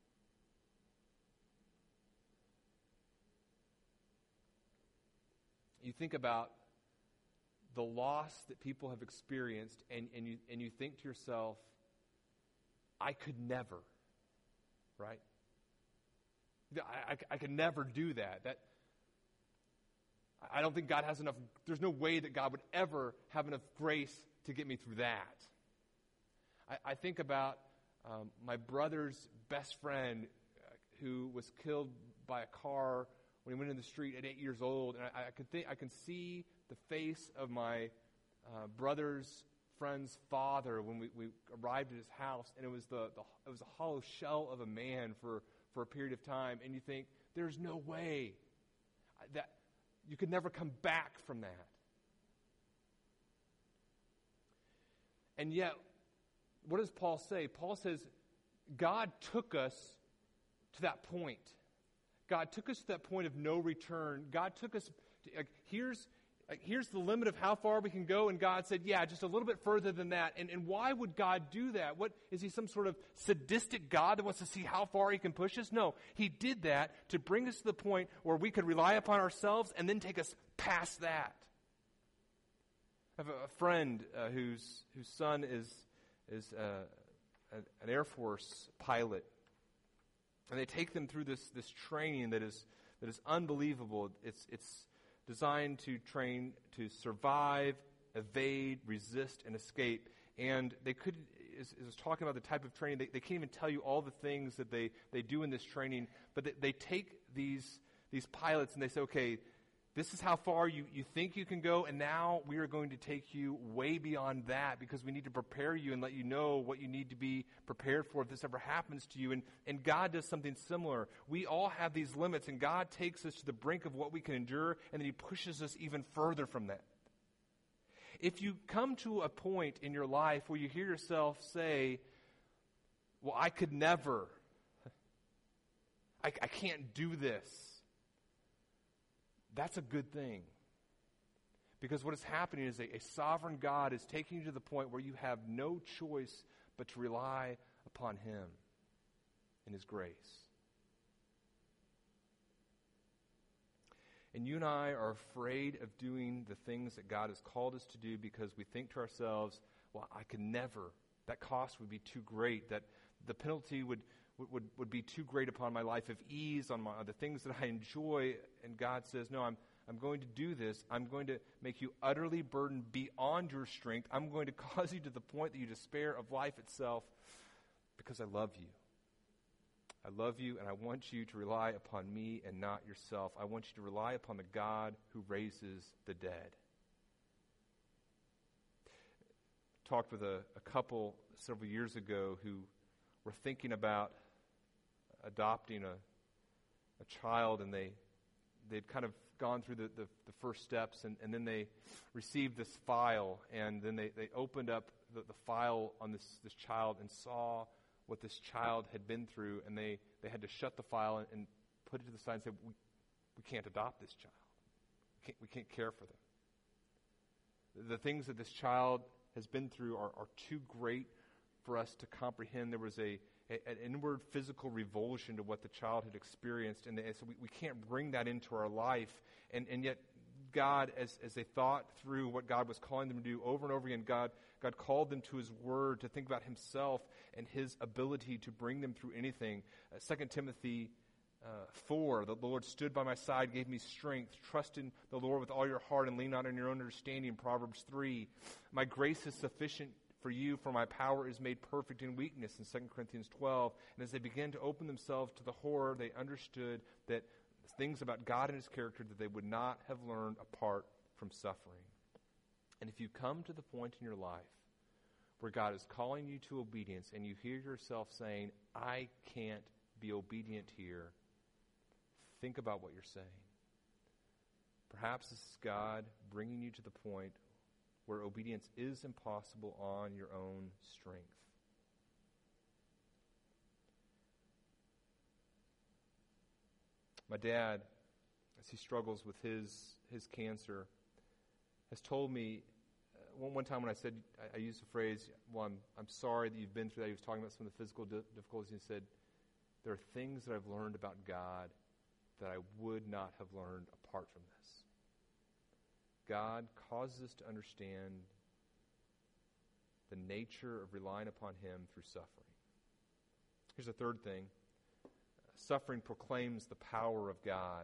You think about the loss that people have experienced, and, and, you, and you think to yourself, I could never, right? I, I, I could never do that. That I don't think God has enough, there's no way that God would ever have enough grace to get me through that. I, I think about um, my brother's best friend uh, who was killed by a car when he went in the street at eight years old. And I, I, could think, I can see the face of my uh, brother's friend's father when we, we arrived at his house, and it was the, the it was a hollow shell of a man for, for a period of time. And you think, there's no way that you could never come back from that. And yet, what does Paul say? Paul says, God took us to that point. God took us to that point of no return. God took us, to, like, here's, like, here's the limit of how far we can go, and God said, yeah, just a little bit further than that. And, and why would God do that? What, is he some sort of sadistic God that wants to see how far he can push us? No, he did that to bring us to the point where we could rely upon ourselves and then take us past that. I have a, a friend uh, whose, whose son is... is uh, an Air Force pilot. And they take them through this, this training that is that is unbelievable. It's it's designed to train to survive, evade, resist, and escape. And they could, as I was talking about the type of training, they, they can't even tell you all the things that they, they do in this training, but they, they take these these pilots and they say, okay, this is how far you, you think you can go, and now we are going to take you way beyond that because we need to prepare you and let you know what you need to be prepared for if this ever happens to you. And, and God does something similar. We all have these limits, and God takes us to the brink of what we can endure, and then he pushes us even further from that. If you come to a point in your life where you hear yourself say, well, I could never, I, I can't do this, that's a good thing. Because what is happening is a, a sovereign God is taking you to the point where you have no choice but to rely upon him and his grace. And you and I are afraid of doing the things that God has called us to do because we think to ourselves, well, I could never. That cost would be too great. That the penalty would Would, would be too great upon my life of ease, on my, the things that I enjoy. And God says, no, I'm, I'm going to do this. I'm going to make you utterly burdened beyond your strength. I'm going to cause you to the point that you despair of life itself because I love you. I love you, and I want you to rely upon me and not yourself. I want you to rely upon the God who raises the dead. Talked with a, a couple several years ago who were thinking about adopting a a child, and they they'd kind of gone through the, the, the first steps, and, and then they received this file, and then they, they opened up the, the file on this, this child and saw what this child had been through, and they, they had to shut the file and, and put it to the side and say, we, we can't adopt this child. We can't, we can't care for them. The things that this child has been through are, are too great for us to comprehend. There was a, a an inward physical revulsion to what the child had experienced, and, and so we, we can't bring that into our life. And, and yet God, as, as they thought through what God was calling them to do over and over again, God, God called them to his word to think about himself and his ability to bring them through anything. Uh, Second Timothy uh, four, the Lord stood by my side, gave me strength. Trust in the Lord with all your heart and lean not on your own understanding. Proverbs three, my grace is sufficient for you, for my power is made perfect in weakness, in Second Corinthians twelve. And as they began to open themselves to the horror, they understood that things about God and his character that they would not have learned apart from suffering. And if you come to the point in your life where God is calling you to obedience and you hear yourself saying, I can't be obedient here, think about what you're saying. Perhaps this is God bringing you to the point where obedience is impossible on your own strength. My dad, as he struggles with his his cancer, has told me, uh, one, one time when I said, I, I used the phrase, well, I'm, I'm sorry that you've been through that. He was talking about some of the physical di- difficulties. He said, there are things that I've learned about God that I would not have learned apart from this. God causes us to understand the nature of relying upon him through suffering. Here's the third thing. Suffering proclaims the power of God.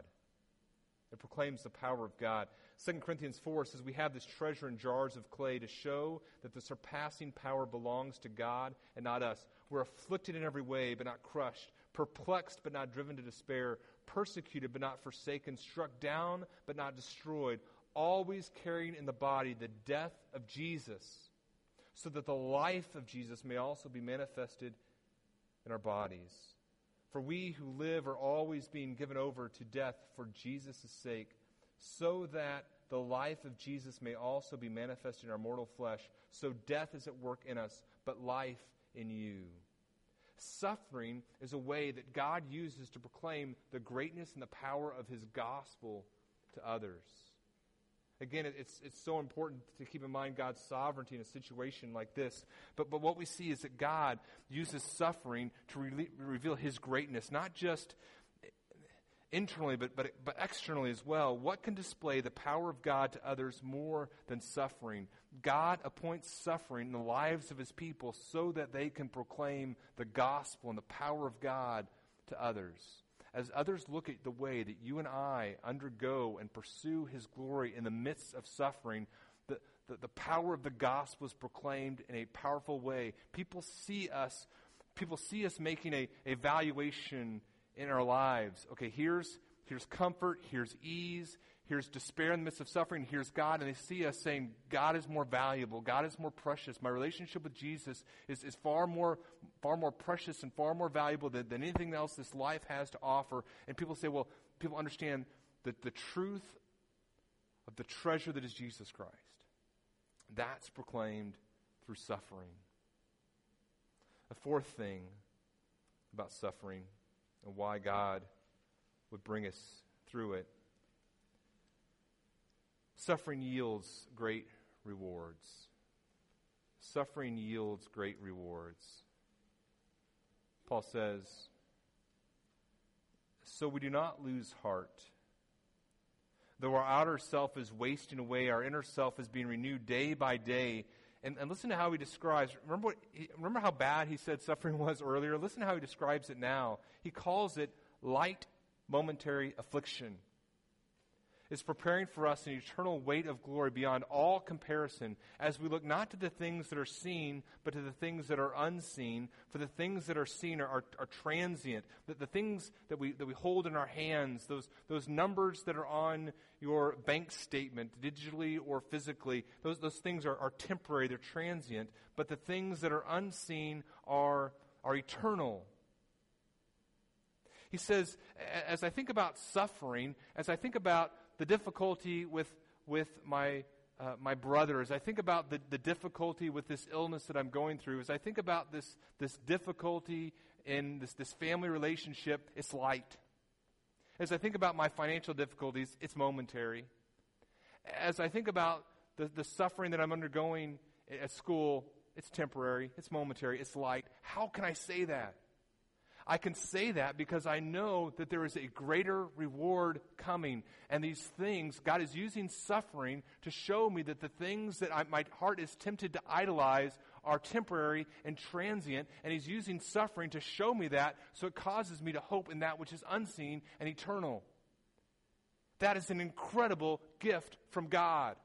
It proclaims the power of God. Second Corinthians four says we have this treasure in jars of clay to show that the surpassing power belongs to God and not us. We're afflicted in every way, but not crushed, perplexed, but not driven to despair, persecuted, but not forsaken, struck down, but not destroyed, always carrying in the body the death of Jesus, so that the life of Jesus may also be manifested in our bodies. For we who live are always being given over to death for Jesus' sake, so that the life of Jesus may also be manifested in our mortal flesh. So death is at work in us, but life in you. Suffering is a way that God uses to proclaim the greatness and the power of his gospel to others. Again, it's it's so important to keep in mind God's sovereignty in a situation like this. But but what we see is that God uses suffering to re- reveal his greatness, not just internally, but, but but externally as well. What can display the power of God to others more than suffering? God appoints suffering in the lives of his people so that they can proclaim the gospel and the power of God to others. As others look at the way that you and I undergo and pursue his glory in the midst of suffering, the, the, the power of the gospel is proclaimed in a powerful way. People see us, people see us making a evaluation in our lives. Okay, here's here's comfort, here's ease, here's despair in the midst of suffering, here's God, and they see us saying, God is more valuable, God is more precious. My relationship with Jesus is, is far more far more precious and far more valuable than, than anything else this life has to offer. And people say, well, people understand that the truth of the treasure that is Jesus Christ. That's proclaimed through suffering. A fourth thing about suffering and why God would bring us through it. Suffering yields great rewards. Suffering yields great rewards. Paul says, so we do not lose heart. Though our outer self is wasting away, our inner self is being renewed day by day. And, and listen to how he describes, remember, what he, remember how bad he said suffering was earlier? Listen to how he describes it now. He calls it light momentary affliction. Is preparing for us an eternal weight of glory beyond all comparison, as we look not to the things that are seen, but to the things that are unseen. For the things that are seen are, are, are transient. The, the things that we that we hold in our hands, those those numbers that are on your bank statement, digitally or physically, those those things are, are temporary, they're transient. But the things that are unseen are are eternal. He says, as I think about suffering, as I think about the difficulty with with my uh, my brother, as I think about the, the difficulty with this illness that I'm going through, as I think about this this difficulty in this, this family relationship, it's light. As I think about my financial difficulties, it's momentary. As I think about the, the suffering that I'm undergoing at school, it's temporary, it's momentary, it's light. How can I say that? I can say that because I know that there is a greater reward coming. And these things, God is using suffering to show me that the things that I, my heart is tempted to idolize are temporary and transient, and he's using suffering to show me that, so it causes me to hope in that which is unseen and eternal. That is an incredible gift from God.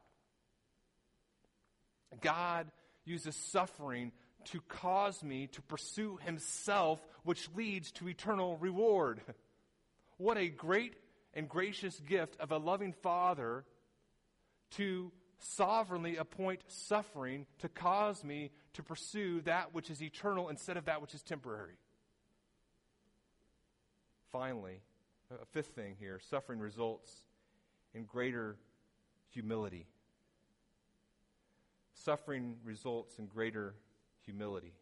God uses suffering to cause me to pursue himself, which leads to eternal reward. What a great and gracious gift of a loving Father to sovereignly appoint suffering to cause me to pursue that which is eternal instead of that which is temporary. Finally, a fifth thing here, suffering results in greater humility. Suffering results in greater humility.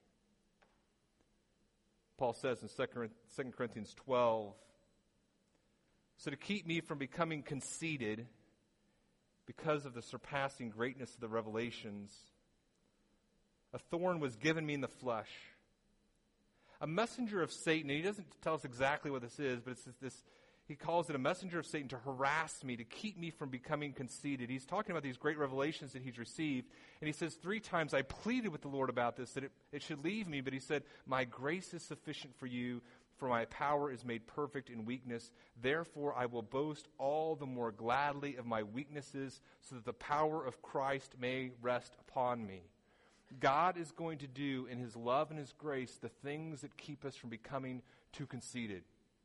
Paul says in Second Corinthians twelve, so to keep me from becoming conceited because of the surpassing greatness of the revelations, a thorn was given me in the flesh, a messenger of Satan. And he doesn't tell us exactly what this is, but it's this, this he calls it a messenger of Satan to harass me, to keep me from becoming conceited. He's talking about these great revelations that he's received. And he says, three times I pleaded with the Lord about this, that it, it should leave me. But he said, my grace is sufficient for you, for my power is made perfect in weakness. Therefore I will boast all the more gladly of my weaknesses, so that the power of Christ may rest upon me. God is going to do in his love and his grace the things that keep us from becoming too conceited.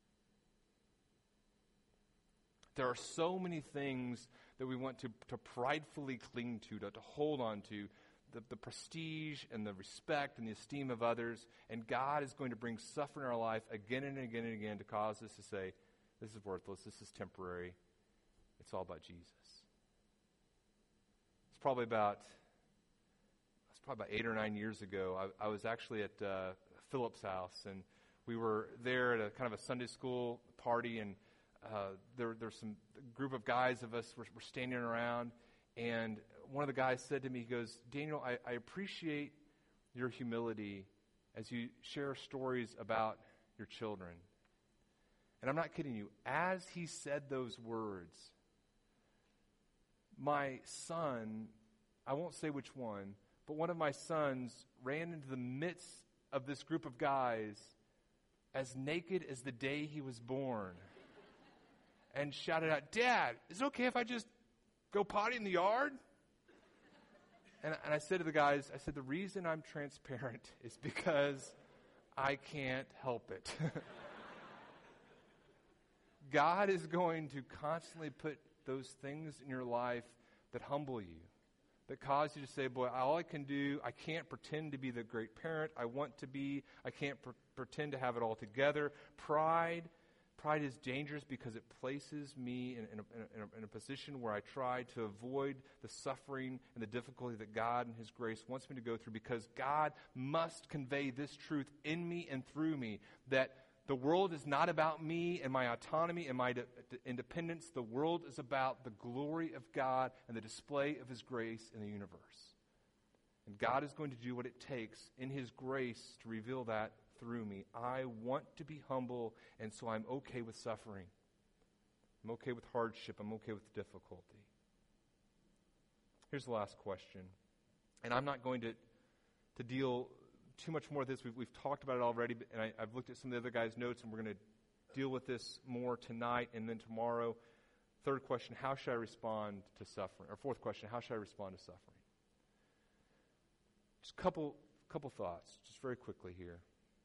There are so many things that we want to, to pridefully cling to, to, to hold on to, the, the prestige and the respect and the esteem of others, and God is going to bring suffering in our life again and again and again to cause us to say, this is worthless, this is temporary, it's all about Jesus. It's probably about, it's probably about eight or nine years ago, I, I was actually at uh, Philip's house, and we were there at a kind of a Sunday school party, and Uh, there, there's some group of guys of us were, were standing around, and one of the guys said to me, he goes, Daniel, I, I appreciate your humility as you share stories about your children. And I'm not kidding you. As he said those words, my son, I won't say which one, but one of my sons ran into the midst of this group of guys as naked as the day he was born, and shouted out, Dad, is it okay if I just go potty in the yard? And, and I said to the guys, I said, the reason I'm transparent is because I can't help it. God is going to constantly put those things in your life that humble you, that cause you to say, boy, all I can do, I can't pretend to be the great parent I want to be. I can't pr- pretend to have it all together. Pride Pride is dangerous because it places me in, in, a, in, a, in a position where I try to avoid the suffering and the difficulty that God in his grace wants me to go through, because God must convey this truth in me and through me, that the world is not about me and my autonomy and my de- de- independence. The world is about the glory of God and the display of his grace in the universe. And God is going to do what it takes in his grace to reveal that through me. I want to be humble, and so I'm okay with suffering. I'm okay with hardship. I'm okay with difficulty. Here's the last question. And I'm not going to, to deal too much more with this. We've, we've talked about it already, and I, I've looked at some of the other guys' notes, and we're going to deal with this more tonight and then tomorrow. Third question, how should I respond to suffering? Or fourth question, how should I respond to suffering? Just a couple, couple thoughts, just very quickly here.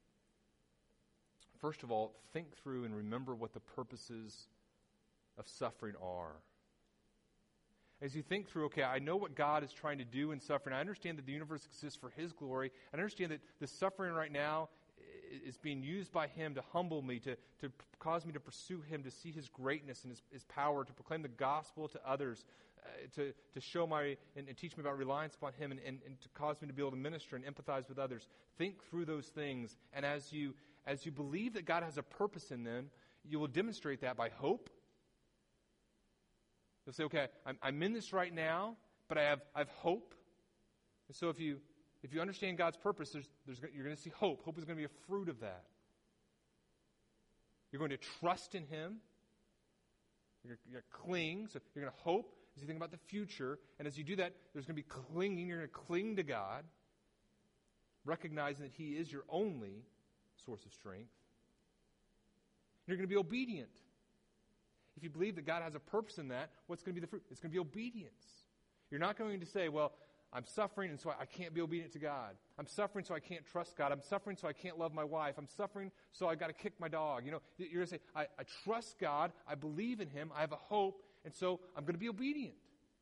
First of all, think through and remember what the purposes of suffering are. As you think through, okay, I know what God is trying to do in suffering. I understand that the universe exists for his glory. I understand that the suffering right now is being used by him to humble me, to, to cause me to pursue him, to see his greatness and his, his power, to proclaim the gospel to others, uh, to, to show my, and, and teach me about reliance upon him, and, and, and to cause me to be able to minister and empathize with others. Think through those things, and as you As you believe that God has a purpose in them, you will demonstrate that by hope. You'll say, okay, I'm, I'm in this right now, but I have, I have hope. And so if you if you understand God's purpose, there's, there's, you're going to see hope. Hope is going to be a fruit of that. You're going to trust in him. You're, you're going to cling. So you're going to hope as you think about the future. And as you do that, there's going to be clinging. You're going to cling to God. recognizing that He is your only source of strength. You're going to be obedient. If you believe that God has a purpose in that, what's going to be the fruit? It's going to be obedience. You're not going to say, well, I'm suffering and so I can't be obedient to God. I'm suffering so I can't trust God. I'm suffering so I can't love my wife. I'm suffering so I've got to kick my dog. You know, you're going to say, I, I trust God. I believe in Him. I have a hope. And so I'm going to be obedient.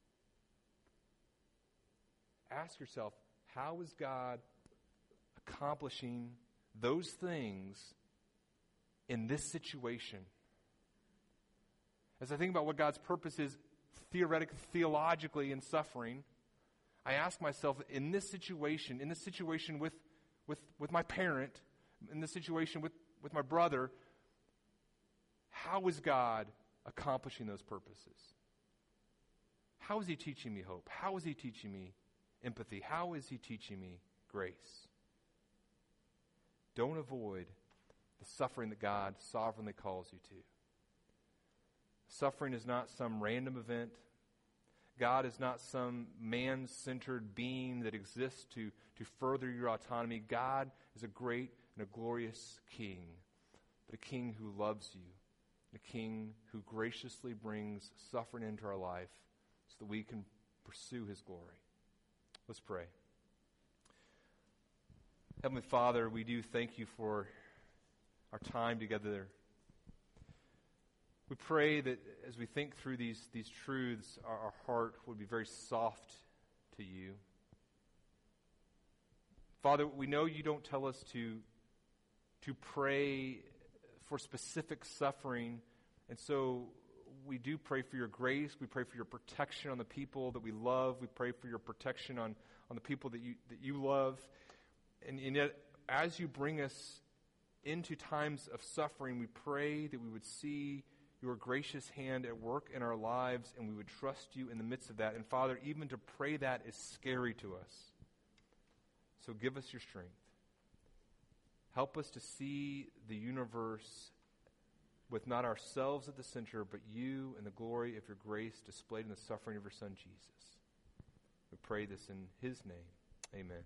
Ask yourself, how is God accomplishing those things in this situation? As I think about what God's purpose is theoretically, theologically in suffering, I ask myself, in this situation, in this situation with, with, with my parent, in this situation with, with my brother, how is God accomplishing those purposes? How is He teaching me hope? How is He teaching me empathy? How is He teaching me grace? Don't avoid the suffering that God sovereignly calls you to. Suffering is not some random event. God is not some man-centered being that exists to, to further your autonomy. God is a great and a glorious King, but a King who loves you, a King who graciously brings suffering into our life so that we can pursue His glory. Let's pray. Heavenly Father, we do thank You for our time together. We pray that as we think through these, these truths, our, our heart would be very soft to You. Father, we know You don't tell us to, to pray for specific suffering, and so we do pray for Your grace. We pray for Your protection on the people that we love. We pray for Your protection on, on the people that You, that you love. And, and yet, as You bring us into times of suffering, we pray that we would see Your gracious hand at work in our lives, and we would trust You in the midst of that. And Father, even to pray that is scary to us. So give us Your strength. Help us to see the universe with not ourselves at the center, but You and the glory of Your grace displayed in the suffering of Your Son, Jesus. We pray this in His name. Amen.